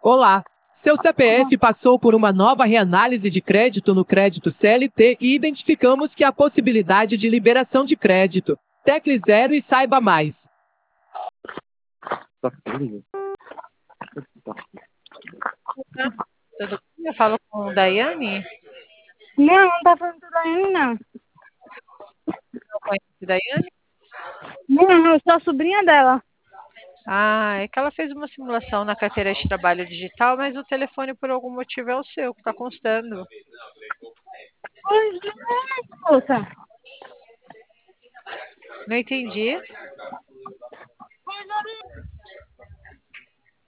Olá! Seu CPF passou por uma nova reanálise de crédito no crédito CLT e identificamos que há possibilidade de liberação de crédito. Tecle 0 e saiba mais. Tudo bem? Eu falo com Daiane. Não, não tá falando tudo ainda, não. Não conhece Daiane? Não, eu sou a sobrinha dela. Ah, é que ela fez uma simulação na carteira de trabalho digital, mas o telefone por algum motivo é o seu, que está constando. Pois é, moça. Não entendi.